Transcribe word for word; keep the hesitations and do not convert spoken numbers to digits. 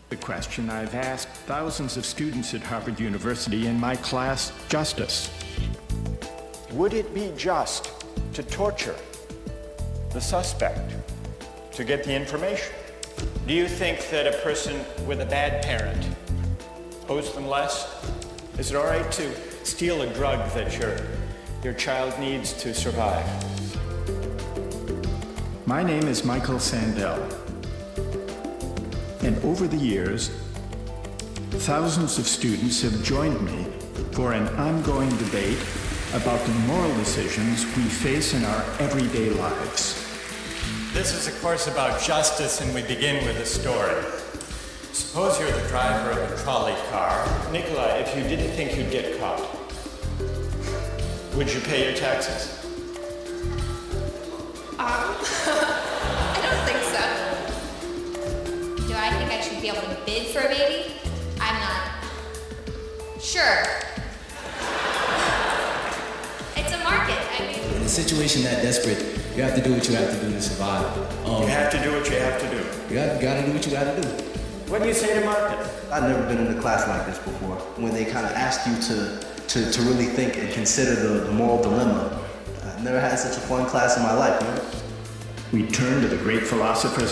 The question I've asked thousands of students at Harvard University in my class, Justice. Would it be just to torture the suspect to get the information? Do you think that a person with a bad parent owes them less? Is it all right to steal a drug that your, your child needs to survive? My name is Michael Sandel. And over the years, thousands of students have joined me for an ongoing debate about the moral decisions we face in our everyday lives. This is a course about justice, and we begin with a story. Suppose you're the driver of a trolley car. Nikolai, if you didn't think you'd get caught, would you pay your taxes? Um, I don't think so. Do I think I should be able to bid for a baby? I'm not. Sure. It's a market, I mean. In a situation that desperate, you have to do what you have to do to survive. Um, You have to do what you have to do. You got, gotta do what you gotta do. What do you say to Marcus? I've never been in a class like this before, when they kind of asked you to, to, to really think and consider the, the moral dilemma. I've never had such a fun class in my life, you know? We turn to the great philosophers